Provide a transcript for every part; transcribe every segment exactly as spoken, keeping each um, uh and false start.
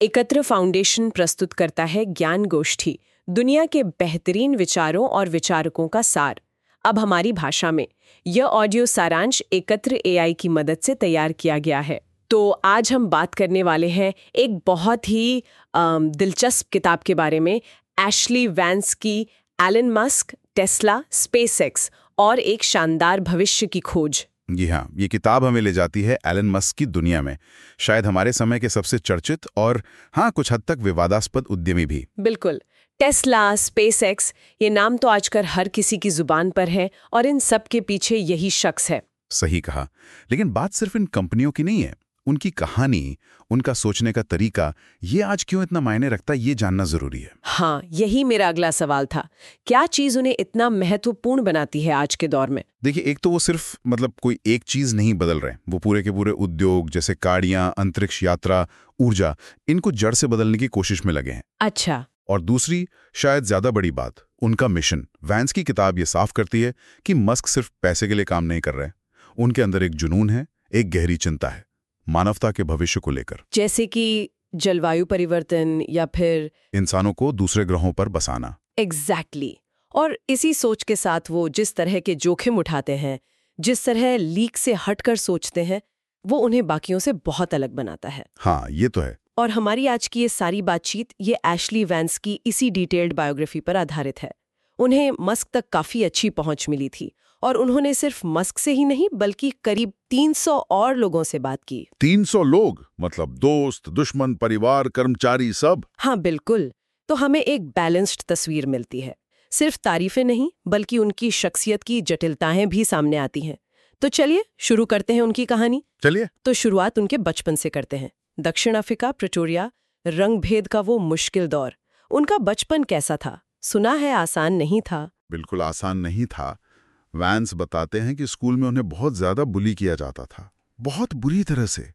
एकत्र फाउंडेशन प्रस्तुत करता है ज्ञान गोष्ठी, दुनिया के बेहतरीन विचारों और विचारकों का सार। अब हमारी भाषा में यह ऑडियो सारांश एकत्र एआई की मदद से तैयार किया गया है। तो आज हम बात करने वाले हैं एक बहुत ही अम, दिलचस्प किताब के बारे में, एशली वैंस की एलन मस्क, टेस्ला, स्पेसएक्स और एक शानदार भविष्य की खोज। जी हाँ, ये किताब हमें ले जाती है एलन मस्क की दुनिया में, शायद हमारे समय के सबसे चर्चित और हाँ कुछ हद तक विवादास्पद उद्यमी भी। बिल्कुल। टेस्ला, स्पेसएक्स, ये नाम तो आजकल हर किसी की जुबान पर है और इन सब के पीछे यही शख्स है। सही कहा, लेकिन बात सिर्फ इन कंपनियों की नहीं है। उनकी कहानी, उनका सोचने का तरीका, ये आज क्यों इतना मायने रखता है, ये जानना जरूरी है। हाँ, यही मेरा अगला सवाल था। क्या चीज उन्हें इतना महत्वपूर्ण बनाती है आज के दौर में? देखिए, एक तो वो सिर्फ मतलब कोई एक चीज नहीं बदल रहे, वो पूरे के पूरे उद्योग जैसे गाड़ियां, अंतरिक्ष यात्रा, ऊर्जा, इनको जड़ से बदलने की कोशिश में लगे हैं। अच्छा। और दूसरी, शायद ज्यादा बड़ी बात, उनका मिशन। वैंस की किताब ये साफ करती है कि मस्क सिर्फ पैसे के लिए काम नहीं कर रहे। उनके अंदर एक जुनून है, एक गहरी चिंता है मानवता के भविष्य को लेकर, जैसे कि जलवायु परिवर्तन या फिर इंसानों को दूसरे ग्रहों पर बसाना। Exactly exactly. और इसी सोच के साथ वो जिस तरह के जोखिम उठाते हैं, जिस तरह लीक से हटकर सोचते हैं, वो उन्हें बाकियों से बहुत अलग बनाता है। हाँ, ये तो है। और हमारी आज की ये सारी बातचीत ये एशली वैंस की इसी डिटेल्ड बायोग्राफी पर आधारित है। उन्हें मस्क तक काफी अच्छी पहुंच मिली थी और उन्होंने सिर्फ मस्क से ही नहीं बल्कि करीब तीन सौ और लोगों से बात की। तीन सौ लोग, मतलब दोस्त, दुश्मन, परिवार, कर्मचारी, सब? हाँ बिल्कुल। तो हमें एक बैलेंस्ड तस्वीर मिलती है। सिर्फ तारीफें नहीं बल्कि उनकी शख्सियत की जटिलताएं भी सामने आती हैं। तो चलिए शुरू करते हैं उनकी कहानी। चलिए। तो शुरुआत उनके बचपन से करते हैं। दक्षिण अफ्रीका, प्रिटोरिया, रंग भेद का वो मुश्किल दौर। उनका बचपन कैसा था? सुना है आसान नहीं था। बिल्कुल आसान नहीं था। वैंस बताते हैं कि स्कूल में उन्हें बहुत ज्यादा बुली किया जाता था, बहुत बुरी तरह से।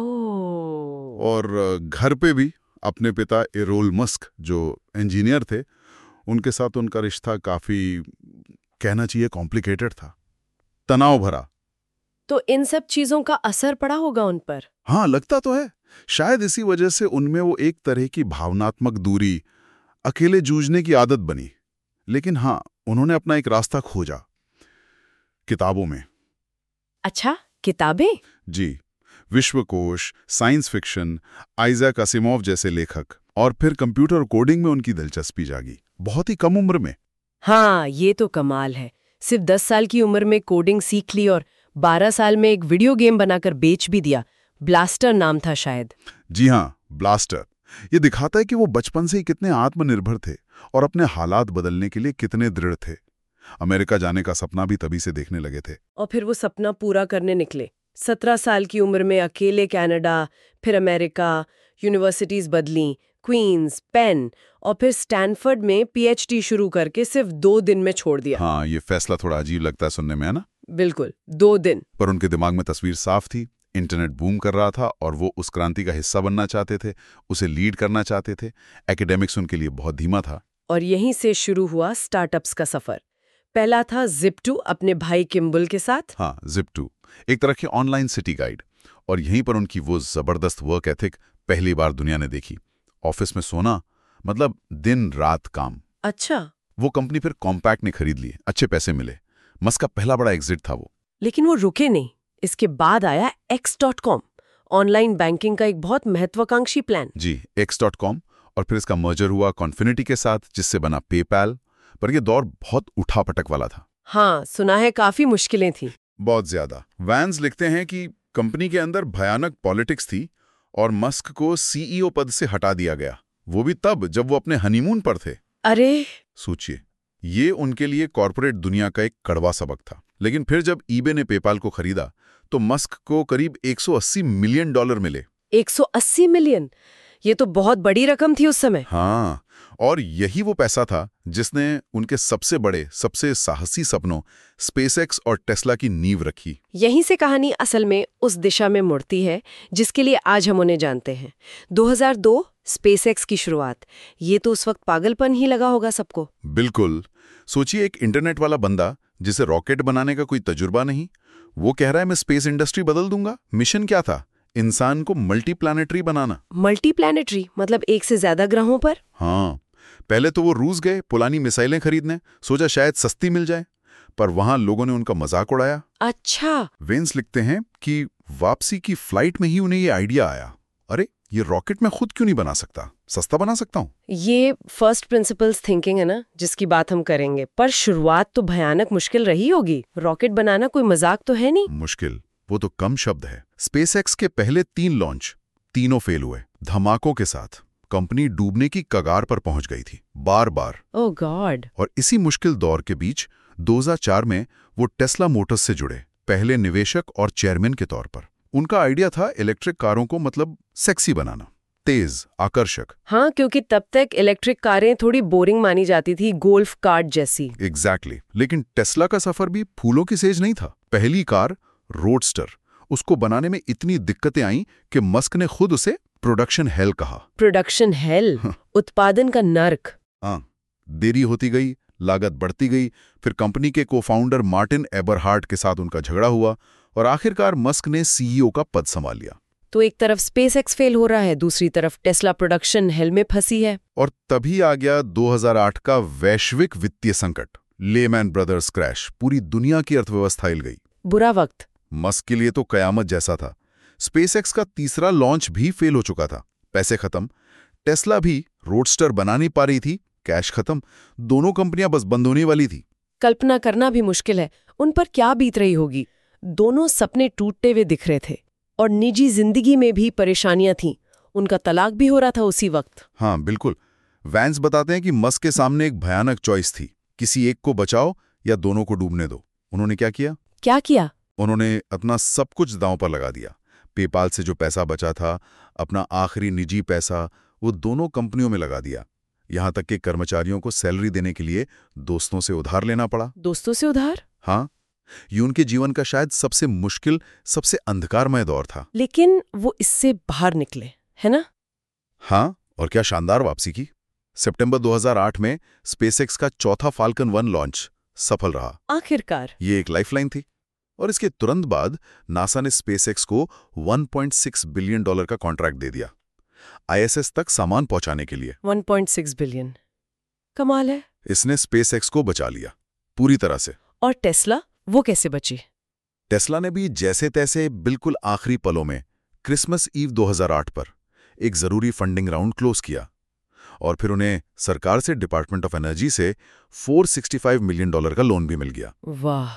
ओह। और घर पे भी अपने पिता एरोल मस्क, जो इंजीनियर थे, उनके साथ उनका रिश्ता काफी, कहना चाहिए, कॉम्प्लिकेटेड था, तनाव भरा। तो इन सब चीजों का असर पड़ा होगा उन पर? हाँ, लगता तो है। शायद इसी वजह से उनमें वो एक तरह की भावनात्मक दूरी, अकेले जूझने की आदत बनी। लेकिन हाँ, उन्होंने अपना एक रास्ता खोजा किताबों में। अच्छा, किताबें? जी, विश्वकोश, साइंस फिक्शन, आइजैक असिमोव जैसे लेखक, और फिर कंप्यूटर कोडिंग में उनकी दिलचस्पी जागी, बहुत ही कम उम्र में। हाँ, ये तो कमाल है। सिर्फ दस साल की उम्र में कोडिंग सीख ली और बारह साल में एक वीडियो गेम बनाकर बेच भी दिया। ब्लास्टर नाम था शायद। जी हाँ, ब्लास्टर। ये दिखाता है कि वो बचपन से ही कितने आत्मनिर्भर थे और अपने हालात बदलने के लिए कितने दृढ़ थे। अमेरिका जाने का सपना भी तभी से देखने लगे थे। और फिर वो सपना पूरा करने निकले। सत्रह साल की उम्र में अकेले कनाडा, फिर अमेरिका, यूनिवर्सिटीज बदली, क्वींस, पेन, और फिर स्टैनफोर्ड में पीएचडी शुरू करके सिर्फ दो दिन में छोड़ दिया। हाँ, ये फैसला थोड़ा अजीब लगता है सुनने में, है ना? बिल्कुल, दो दिन। पर उनके दिमाग में तस्वीर साफ थी। इंटरनेट बूम कर रहा था और वो उस क्रांति का हिस्सा बनना चाहते थे, उसे लीड करना चाहते थे। एकेडेमिक्स उनके लिए बहुत धीमा था। और यहीं से शुरू हुआ स्टार्टअप्स का सफर। पहला था ज़िप टू अपने भाई किम्बल के साथ। हाँ, ज़िप टू, एक तरह की ऑनलाइन सिटी गाइड। और यहीं पर उनकी वो जबरदस्त वर्क एथिक पहली बार दुनिया ने देखी। ऑफिस में सोना, मतलब दिन रात काम। अच्छा। वो कंपनी फिर कॉम्पैक्ट ने खरीद ली, अच्छे पैसे मिले। मस्क का पहला बड़ा एग्जिट था वो। लेकिन वो रुके नहीं। इसके बाद आया X dot com, online banking का एक बहुत महत्वाकांक्षी प्लान। जी, एक्स डॉट कॉम। और फिर इसका मर्जर हुआ कॉन्फिनिटी के साथ, जिससे बना पेपैल। पर यह दौर बहुत उठापटक वाला था। हाँ, सुना है काफी मुश्किलें थी। बहुत ज्यादा। वैंस लिखते हैं कि कंपनी के अंदर भयानक पॉलिटिक्स थी और मस्क को सीईओ पद से हटा दिया गया, वो भी तब जब वो अपने हनीमून पर थे। अरे! सोचिए, ये उनके लिए कॉर्पोरेट दुनिया का एक कड़वा सबक था। लेकिन फिर जब ईबे ने पेपाल को खरीदा तो मस्क को करीब एक सौ अस्सी मिलियन डॉलर मिले। एक सौ अस्सी मिलियन? ये तो बहुत बड़ी रकम थी उस समय। हाँ, और यही वो पैसा था जिसने उनके सबसे बड़े, सबसे साहसी सपनों स्पेसएक्स और टेस्ला की नींव रखी। यहीं से कहानी असल में उस दिशा में मुड़ती है जिसके लिए आज हम उन्हें जानते हैं। दो हज़ार दो स्पेसएक्स की शुरुआत। ये तो उस वक्त पागलपन ही लगा होगा सबको। बिल्कुल। सोचिए, एक इंटरनेट वाला बंदा जिसे रॉकेट बनाने का कोई तजुर्बा नहीं, वो कह रहा है मैं स्पेस इंडस्ट्री बदल दूंगा। मिशन क्या था? इंसान को मल्टी प्लैनेटरी बनाना। मल्टी प्लैनेटरी मतलब एक से ज्यादा ग्रहों पर? हाँ, पहले तो वो रूस गए पुरानी मिसाइलें खरीदने, सोचा शायद सस्ती मिल जाए, पर वहां लोगों ने उनका मजाक उड़ाया। अच्छा। वेंस लिखते हैं कि वापसी की फ्लाइट में ही उन्हें ये आइडिया आया, अरे ये रॉकेट मैं खुद क्यों नहीं बना सकता, सस्ता बना सकता हूँ। ये फर्स्ट प्रिंसिपल्स थिंकिंग है ना, जिसकी बात हम करेंगे। पर शुरुआत तो भयानक मुश्किल रही होगी। रॉकेट बनाना कोई मजाक तो है नहीं। मुश्किल वो तो कम शब्द है। स्पेसएक्स के पहले तीन लॉन्च तीनों फेल हुए, धमाकों के साथ। कंपनी डूबने की कगार पर पहुंच गई थी बार बार। ओह गॉड। और इसी मुश्किल दौर के बीच दो हज़ार चार में वो टेस्ला मोटर्स से जुड़े, पहले निवेशक और चेयरमैन के तौर पर। उनका आइडिया था इलेक्ट्रिक कारों को मतलब सेक्सी बनाना, तेज, आकर्षक। हाँ, क्योंकि तब तक इलेक्ट्रिक कारें थोड़ी बोरिंग मानी जाती थी, गोल्फ कार्ट जैसी। Exactly exactly. लेकिन टेस्ला का सफर भी फूलों की सेज नहीं था। पहली कार रोडस्टर, उसको बनाने में इतनी दिक्कतें आईं कि मस्क ने खुद उसे प्रोडक्शन हेल कहा। Production hell? उत्पादन का नर्क। हाँ, देरी होती गई, लागत बढ़ती गई, फिर कंपनी के को-फाउंडर मार्टिन एबरहार्ट के साथ उनका झगड़ा हुआ और आखिरकार मस्क ने सीईओ का पद संभाल लिया। तो एक तरफ स्पेसएक्स फेल हो रहा है, दूसरी तरफ टेस्ला प्रोडक्शन हेल में फंसी है। और तभी आ गया दो हज़ार आठ का वैश्विक वित्तीय संकट, लेमैन ब्रदर्स क्रैश, पूरी दुनिया की अर्थव्यवस्था हिल गई। बुरा वक्त। मस्क के लिए तो कयामत जैसा था। स्पेसएक्स का तीसरा लॉन्च भी फेल हो चुका था, पैसे खत्म। टेस्ला भी रोडस्टर बना नहीं पा रही थी, कैश खत्म। दोनों कंपनियां बस बंद होने वाली थी। कल्पना करना भी मुश्किल है उन पर क्या बीत रही होगी। दोनों सपने टूटते हुए दिख रहे थे और निजी जिंदगी में भी परेशानियां थीं। उनका तलाक भी हो रहा था उसी वक्त। हाँ बिल्कुल। वैंस बताते हैं कि मस्क के सामने एक भयानक चॉइस थी, किसी एक को बचाओ या दोनों को डूबने दो। उन्होंने क्या किया? क्या किया? उन्होंने अपना सब कुछ दांव पर लगा दिया। पेपाल से जो पैसा बचा था, अपना आखिरी निजी पैसा, वो दोनों कंपनियों में लगा दिया। यहां तक कि कर्मचारियों को सैलरी देने के लिए दोस्तों से उधार लेना पड़ा। दोस्तों से उधार? हाँ, ये उनके जीवन का शायद सबसे मुश्किल, सबसे अंधकारमय दौर था। लेकिन वो इससे बाहर निकले, है ना? हाँ, और क्या शानदार वापसी की। सितंबर दो हज़ार आठ में स्पेसएक्स का चौथा फाल्कन वन लॉन्च सफल रहा। आखिरकार ये एक लाइफलाइन थी। और इसके तुरंत बाद नासा ने स्पेसएक्स को एक पॉइंट छह बिलियन डॉलर का कॉन्ट्रैक्ट दे दिया, आईएसएस तक सामान पहुंचाने के लिए। एक पॉइंट छह बिलियन, कमाल है। इसने स्पेसएक्स को बचा लिया पूरी तरह से। और टेस्ला, वो कैसे बची? टेस्ला ने भी जैसे तैसे बिल्कुल आखिरी पलों में क्रिसमस ईव दो हज़ार आठ पर एक जरूरी फंडिंग राउंड क्लोज किया और फिर उन्हें सरकार से, डिपार्टमेंट ऑफ एनर्जी से चार सौ पैंसठ मिलियन डॉलर का लोन भी मिल गया। वाह,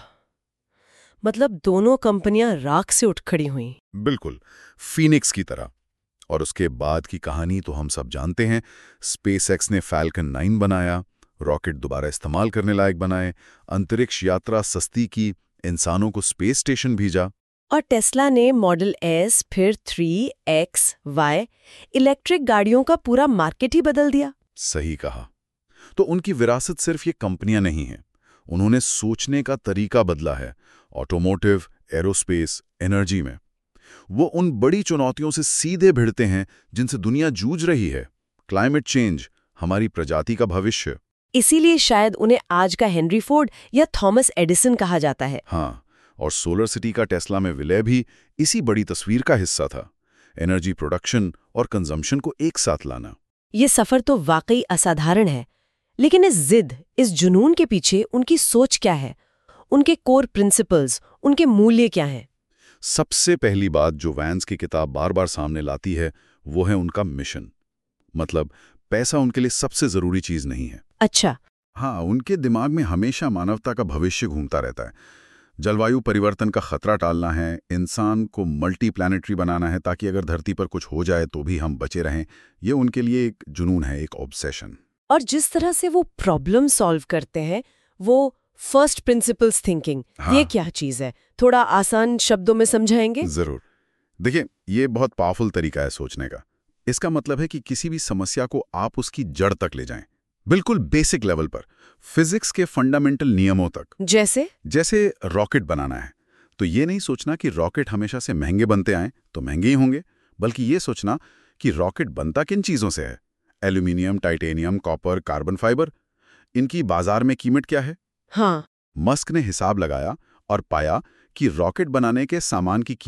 मतलब दोनों कंपनियां राख से उठ खड़ी हुई। बिल्कुल, फीनिक्स की तरह। और उसके बाद की कहानी तो हम सब जानते हैं। स्पेसएक्स ने फैल्कन नाइन बनाया, रॉकेट दोबारा इस्तेमाल करने लायक बनाए, अंतरिक्ष यात्रा सस्ती की, इंसानों को स्पेस स्टेशन भेजा। और टेस्ला ने मॉडल एस, फिर थ्री, एक्स, वाई, इलेक्ट्रिक गाड़ियों का पूरा मार्केट ही बदल दिया। सही कहा। तो उनकी विरासत सिर्फ ये कंपनियां नहीं हैं, उन्होंने सोचने का तरीका बदला है। ऑटोमोटिव, एरोस्पेस, एनर्जी में वो उन बड़ी चुनौतियों से सीधे भिड़ते हैं जिनसे दुनिया जूझ रही है। क्लाइमेट चेंज, हमारी प्रजाति का भविष्य। इसीलिए शायद उन्हें आज का हेनरी फोर्ड या थॉमस एडिसन कहा जाता है। हाँ, और सोलर सिटी का टेस्ला में विलय भी इसी बड़ी तस्वीर का हिस्सा था। एनर्जी प्रोडक्शन और कंजम्पशन को एक साथ लाना। ये सफर तो वाकई असाधारण है। लेकिन इस जिद, इस जुनून के पीछे उनकी सोच क्या है? उनके कोर प्रिंसिपल्स, उनके मूल्य क्या हैं? सबसे पहली बात जो वैंस की किताब बार बार सामने लाती है वो है उनका मिशन। मतलब पैसा उनके लिए सबसे जरूरी चीज नहीं है। अच्छा। हाँ, उनके दिमाग में हमेशा मानवता का भविष्य घूमता रहता है। जलवायु परिवर्तन का खतरा टालना है, इंसान को मल्टी प्लैनेटरी बनाना है ताकि अगर धरती पर कुछ हो जाए तो भी हम बचे रहें। ये उनके लिए एक जुनून है, एक ऑब्सेशन। और जिस तरह से वो प्रॉब्लम सॉल्व करते हैं, वो फर्स्ट प्रिंसिपल्स थिंकिंग, हाँ। ये क्या चीज है? थोड़ा आसान शब्दों में समझाएंगे? जरूर। देखिए, ये बहुत पावरफुल तरीका है सोचने का। इसका मतलब है कि किसी भी समस्या को आप उसकी जड़ तक ले जाएं, बिल्कुल बेसिक लेवल पर, फिजिक्स के फंडामेंटल नियमों तक। जैसे जैसे रॉकेट बनाना है तो ये नहीं सोचना कि रॉकेट हमेशा से महंगे बनते आए तो महंगे ही होंगे, बल्कि ये सोचना कि रॉकेट बनता किन चीजों से है। Aluminium, titanium, copper, carbon fibre, इनकी बाजार में कीमत क्या है। हाँ। मस्क ने हिसाब लगाया और पाया कि रॉकेट बनाने के सामान की कीमत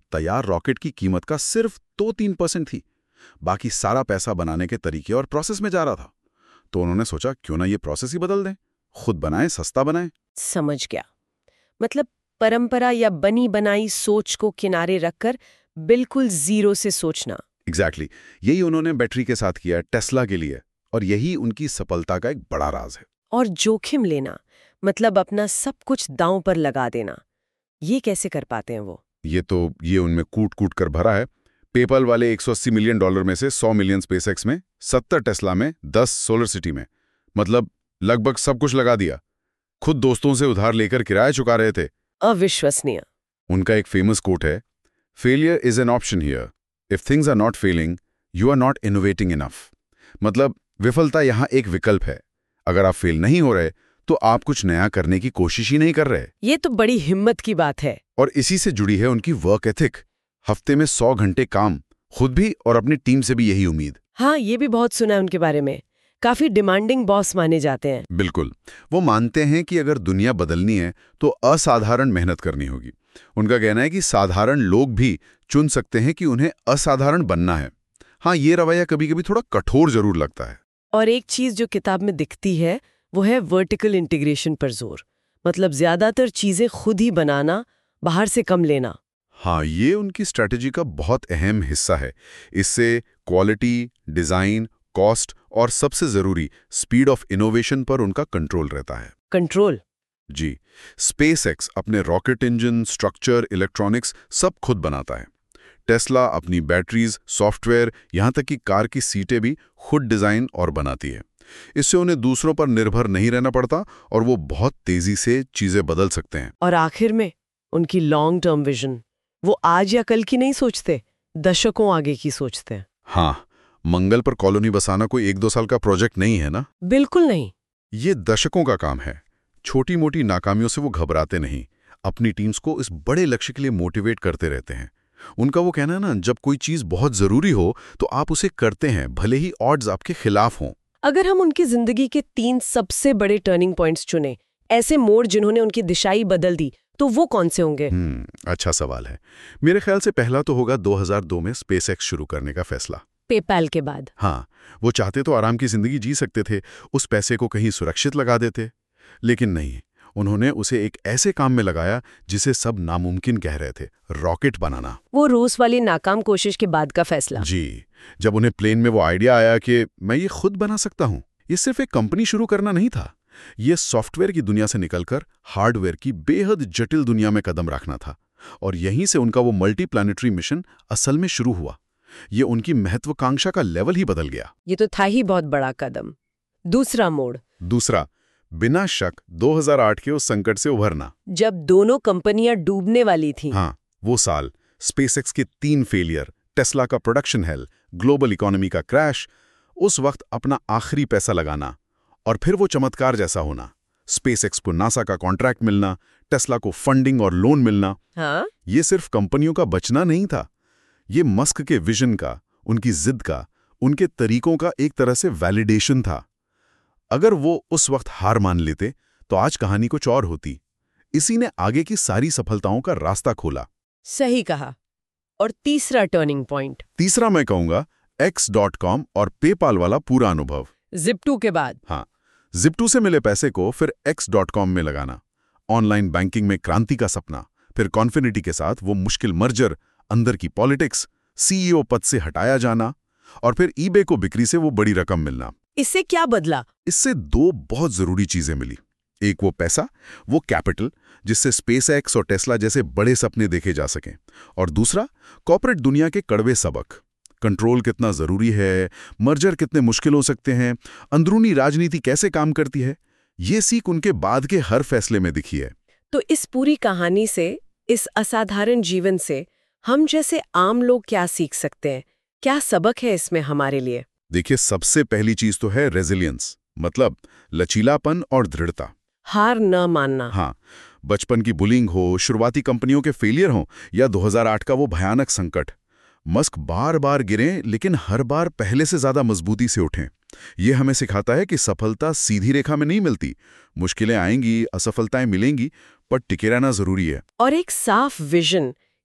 तैयार रॉकेट की कीमत का सिर्फ दो तीन परसेंट थी। बाकी सारा पैसा बनाने के तरीके और प्रोसेस में जा रहा था। तो उन्होंने सोचा क्यों ना ये प्रोसेस ही बदल दें, खुद बनाएं, सस्ता बनाएं। समझ गया। मतलब परंपरा या बनी बनाई सोच को किनारे रखकर बिल्कुल जीरो से सोचना। Exactly exactly. यही उन्होंने बैटरी के साथ किया टेस्ला के लिए, और यही उनकी सफलता का एक बड़ा राज है। और जोखिम लेना, मतलब अपना सब कुछ दांव पर लगा देना, ये कैसे कर पाते हैं वो? ये तो ये उनमें कूट कूट कर भरा है। पेपल वाले एक सौ अस्सी मिलियन डॉलर में से सौ मिलियन स्पेसएक्स में, सत्तर टेस्ला में, दस सोलर सिटी में, मतलब लगभग सब कुछ लगा दिया। खुद दोस्तों से उधार लेकर किराया चुका रहे थे। अविश्वसनीय। उनका एक फेमस कोट है, failure is an option here, if things are not failing you are not innovating enough. मतलब विफलता यहाँ एक विकल्प है, अगर आप फेल नहीं हो रहे तो आप कुछ नया करने की कोशिश ही नहीं कर रहे। ये तो बड़ी हिम्मत की बात है। और इसी से जुड़ी है उनकी वर्क एथिक। हफ्ते में सौ घंटे काम, खुद भी और अपनी टीम से भी यही उम्मीद। हाँ, ये भी बहुत सुना है उनके बारे में। काफी डिमांडिंग बॉस माने जाते हैं। बिल्कुल, वो मानते हैं कि अगर दुनिया बदलनी है तो असाधारण मेहनत करनी होगी। उनका कहना है कि साधारण लोग भी चुन सकते हैं कि उन्हें असाधारण बनना है। हाँ, ये रवैया कभी कभी थोड़ा कठोर जरूर लगता है। और एक चीज जो किताब में दिखती है वो है वर्टिकल इंटीग्रेशन पर जोर। मतलब ज्यादातर चीजें खुद ही बनाना, बाहर से कम लेना। हाँ, ये उनकी स्ट्रैटेजी का बहुत अहम हिस्सा है। इससे क्वालिटी, डिजाइन, कॉस्ट और सबसे जरूरी स्पीड ऑफ इनोवेशन पर उनका कंट्रोल रहता है। कंट्रोल? जी। स्पेसएक्स अपने रॉकेट इंजन, स्ट्रक्चर, इलेक्ट्रॉनिक्स सब खुद बनाता है। टेस्ला अपनी बैटरीज, सॉफ्टवेयर, यहाँ तक कि कार की सीटें भी खुद डिजाइन और बनाती है। इससे उन्हें दूसरों पर निर्भर नहीं रहना पड़ता और वो बहुत तेजी से चीजें बदल सकते हैं। और आखिर में उनकी लॉन्ग टर्म विजन, वो आज या कल की नहीं सोचते, दशकों आगे की सोचते हैं। हाँ, मंगल पर कॉलोनी बसाना कोई एक दो साल का प्रोजेक्ट नहीं है ना। बिल्कुल नहीं। ये दशकों का काम है। छोटी मोटी नाकामियों से वो घबराते नहीं, अपनी टीम्स को इस बड़े लक्ष्य के लिए मोटिवेट करते रहते हैं। उनका वो कहना है ना, जब कोई चीज बहुत जरूरी हो तो आप उसे करते हैं, भले ही ऑड्स आपके खिलाफ हों। अगर हम उनकी जिंदगी के तीन सबसे बड़े टर्निंग पॉइंट्स चुने, ऐसे मोड़ जिन्होंने उनकी दिशा ही बदल दी, तो वो कौन से होंगे? हम्म अच्छा सवाल है। मेरे ख्याल से पहला तो होगा दो हज़ार दो में स्पेसएक्स शुरू करने का फैसला। पेपैल के बाद? हाँ, वो चाहते तो आराम की जिंदगी जी सकते थे, उस पैसे को कहीं सुरक्षित लगा देते, लेकिन नहीं, उन्होंने उसे एक ऐसे काम में लगाया जिसे सब नामुमकिन कह रहे थे, रॉकेट बनाना। वो रूस वाली नाकाम कोशिश के बाद का फैसला। जी, जब उन्हें प्लेन में वो आइडिया आया कि मैं ये खुद बना सकता हूँ। ये सिर्फ एक कंपनी शुरू करना नहीं था, ये सॉफ्टवेयर की दुनिया से निकलकर हार्डवेयर की बेहद जटिल दुनिया में कदम रखना था। और यहीं से उनका वो मल्टी प्लैनेटरी मिशन असल में शुरू हुआ। ये उनकी महत्वाकांक्षा का लेवल ही बदल गया। ये तो था ही बहुत बड़ा कदम। दूसरा मोड़? दूसरा, बिना शक दो हज़ार आठ के उस संकट से उभरना, जब दोनों कंपनियां डूबने वाली थीं। हाँ, वो साल स्पेसएक्स के तीन फेलियर, टेस्ला का प्रोडक्शन हेल, ग्लोबल इकोनॉमी का क्रैश, उस वक्त अपना आखिरी पैसा लगाना और फिर वो चमत्कार जैसा होना, स्पेसएक्स को नासा का कॉन्ट्रैक्ट मिलना, टेस्ला को फंडिंग और लोन मिलना। हाँ? ये सिर्फ कंपनियों का बचना नहीं था, ये मस्क के विजन का, उनकी जिद का, उनके तरीकों का एक तरह से वैलिडेशन था। अगर वो उस वक्त हार मान लेते तो आज कहानी कुछ और होती। इसी ने आगे की सारी सफलताओं का रास्ता खोला। सही कहा। और तीसरा टर्निंग पॉइंट? तीसरा मैं कहूंगा एक्स डॉट कॉम और पेपाल वाला पूरा अनुभव। ज़िप्टो के बाद? हाँ, ज़िप्टो से मिले पैसे को फिर एक्स डॉट कॉम में लगाना, ऑनलाइन बैंकिंग में क्रांति का सपना, फिर कॉन्फिनिटी के साथ वो मुश्किल मर्जर, अंदर की पॉलिटिक्स, सीईओ पद से हटाया जाना और फिर ईबे को बिक्री से वो बड़ी रकम मिलना। इससे क्या बदला? इससे दो बहुत जरूरी चीजें मिली। एक वो पैसा, वो कैपिटल, जिससे स्पेसएक्स और टेस्ला जैसे बड़े सपने देखे जा सकें, और दूसरा कॉर्पोरेट दुनिया के कड़वे सबक, कंट्रोल कितना जरूरी है, मर्जर कितने मुश्किल हो सकते हैं, अंदरूनी राजनीति कैसे काम करती है। ये सीख उनके बाद के हर फैसले में दिखी है। तो इस पूरी कहानी से, इस असाधारण जीवन से हम जैसे आम लोग क्या सीख सकते हैं? क्या सबक है इसमें हमारे लिए? देखिए, सबसे पहली चीज तो है रेजिलियंस, मतलब लचीलापन और दृढ़ता। हार न मानना। हाँ, बचपन की बुलिंग हो, शुरुआती कंपनियों के फेलियर हो या दो हज़ार आठ का वो भयानक संकट, मस्क बार बार गिरें लेकिन हर बार पहले से ज्यादा मजबूती से उठें। ये हमें सिखाता है कि सफलता सीधी रेखा में नहीं मिलती, मुश्किलें आएंगी, असफलताएं मिलेंगी, पर टिके रहना जरूरी है। और एक साफ विजन,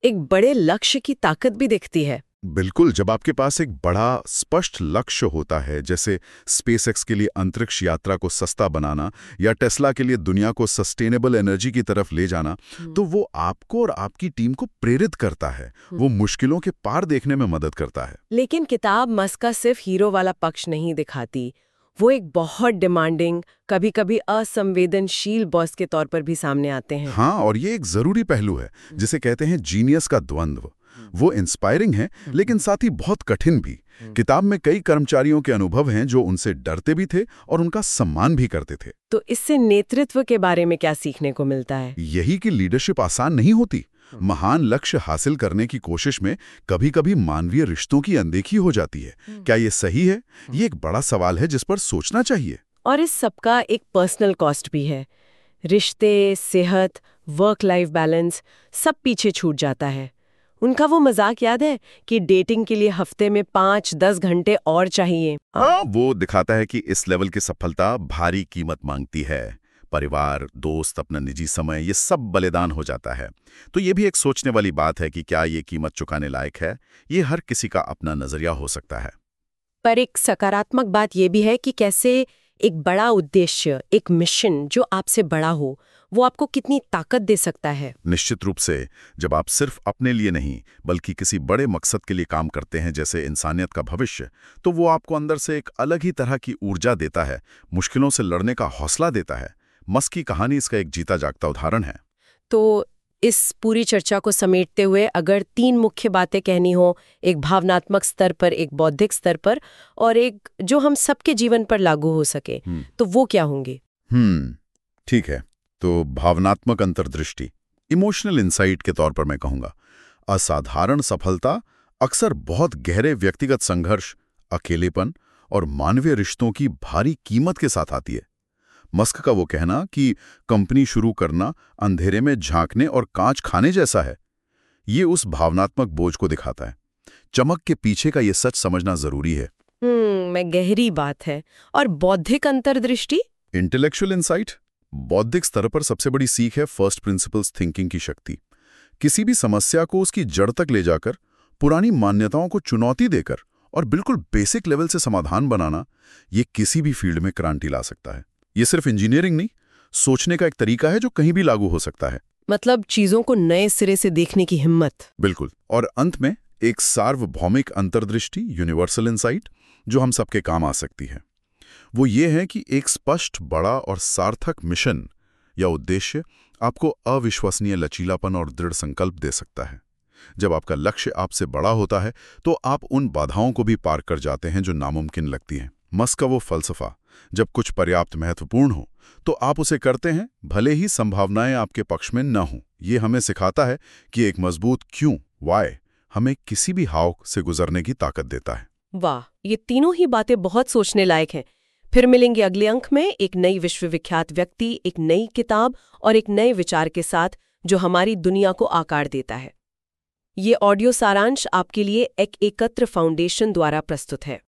एक बड़े लक्ष्य की ताकत भी दिखती है। बिल्कुल, जब आपके पास एक बड़ा स्पष्ट लक्ष्य होता है, जैसे स्पेसएक्स के लिए अंतरिक्ष यात्रा को सस्ता बनाना या टेस्ला के लिए दुनिया को सस्टेनेबल एनर्जी की तरफ ले जाना, तो वो आपको और आपकी टीम को प्रेरित करता है। वो मुश्किलों के पार देखने में मदद करता है। लेकिन किताब मस्क का सिर्फ हीरो वाला पक्ष नहीं दिखाती। वो एक बहुत डिमांडिंग, कभी कभी असंवेदनशील बॉस के तौर पर भी सामने आते हैं। हाँ, और ये एक जरूरी पहलू है जिसे कहते हैं जीनियस का द्वंद्व। वो इंस्पायरिंग है लेकिन साथ ही बहुत कठिन भी। किताब में कई कर्मचारियों के अनुभव हैं जो उनसे डरते भी थे और उनका सम्मान भी करते थे। तो इससे नेतृत्व के बारे में क्या सीखने को मिलता है? यही कि लीडरशिप आसान नहीं होती। महान लक्ष्य हासिल करने की कोशिश में कभी-कभी मानवीय रिश्तों की अनदेखी हो जाती है। क्या ये सही है? ये एक बड़ा सवाल है जिस पर सोचना चाहिए। और इस सबका एक पर्सनल कॉस्ट भी है। रिश्ते, सेहत, वर्क लाइफ बैलेंस सब पीछे छूट जाता है। उनका वो मजाक याद है कि डेटिंग के लिए हफ्ते में पाँच दस घंटे और चाहिए। हाँ, वो दिखाता है कि इस लेवल की सफलता भारी कीमत मांगती है। परिवार, दोस्त, अपना निजी समय, ये सब बलिदान हो जाता है। तो ये भी एक सोचने वाली बात है कि क्या ये कीमत चुकाने लायक है। ये हर किसी का अपना नजरिया हो सकता है। पर एक सकारात्मक बात ये भी है कि कैसे एक बड़ा उद्देश्य, एक मिशन जो आपसे बड़ा हो, वो आपको कितनी ताकत दे सकता है। निश्चित रूप से, जब आप सिर्फ अपने लिए नहीं बल्कि किसी बड़े मकसद के लिए काम करते हैं, जैसे इंसानियत का भविष्य, तो वो आपको अंदर से एक अलग ही तरह की ऊर्जा देता है, मुश्किलों से लड़ने का हौसला देता है। मस्क की कहानी इसका एक जीता जागता उदाहरण है। तो इस पूरी चर्चा को समेटते हुए अगर तीन मुख्य बातें कहनी हो, एक भावनात्मक स्तर पर, एक बौद्धिक स्तर पर और एक जो हम सबके जीवन पर लागू हो सके, तो वो क्या होंगे? हम्म ठीक है, तो भावनात्मक अंतर्दृष्टि, इमोशनल इंसाइट के तौर पर मैं कहूंगा, असाधारण सफलता अक्सर बहुत गहरे व्यक्तिगत संघर्ष, अकेलेपन और मानवीय रिश्तों की भारी कीमत के साथ आती है। मस्क का वो कहना कि कंपनी शुरू करना अंधेरे में झांकने और कांच खाने जैसा है, ये उस भावनात्मक बोझ को दिखाता है। चमक के पीछे का ये सच समझना जरूरी है। हम्म मैं गहरी बात है। और बौद्धिक अंतर्दृष्टि, इंटेलेक्चुअल इंसाइट, बौद्धिक स्तर पर सबसे बड़ी सीख है फर्स्ट प्रिंसिपल्स थिंकिंग की शक्ति। किसी भी समस्या को उसकी जड़ तक ले जाकर, पुरानी मान्यताओं को चुनौती देकर और बिल्कुल बेसिक लेवल से समाधान बनाना, ये किसी भी फील्ड में क्रांति ला सकता है। ये सिर्फ इंजीनियरिंग नहीं, सोचने का एक तरीका है जो कहीं भी लागू हो सकता है। मतलब चीजों को नए सिरे से देखने की हिम्मत। बिल्कुल। और अंत में एक सार्वभौमिक अंतर्दृष्टि, यूनिवर्सल इंसाइट, जो हम सबके काम आ सकती है। वो ये है कि एक स्पष्ट, बड़ा और सार्थक मिशन या उद्देश्य आपको अविश्वसनीय लचीलापन और दृढ़ संकल्प दे सकता है। जब आपका लक्ष्य आपसे बड़ा होता है तो आप उन बाधाओं को भी पार कर जाते हैं जो नामुमकिन लगती हैं। मस्क का वो फलसफा, जब कुछ पर्याप्त महत्वपूर्ण हो तो आप उसे करते हैं, भले ही संभावनाएं आपके पक्ष में न हों। ये हमें सिखाता है कि एक मजबूत क्यों, वाई, हमें किसी भी हाव से गुजरने की ताकत देता है। वाह, ये तीनों ही बातें बहुत सोचने लायक हैं। फिर मिलेंगे अगले अंक में एक नई विश्वविख्यात व्यक्ति, एक नई किताब और एक नए विचार के साथ जो हमारी दुनिया को आकार देता है। ये ऑडियो सारांश आपके लिए एक एकत्र फाउंडेशन द्वारा प्रस्तुत है।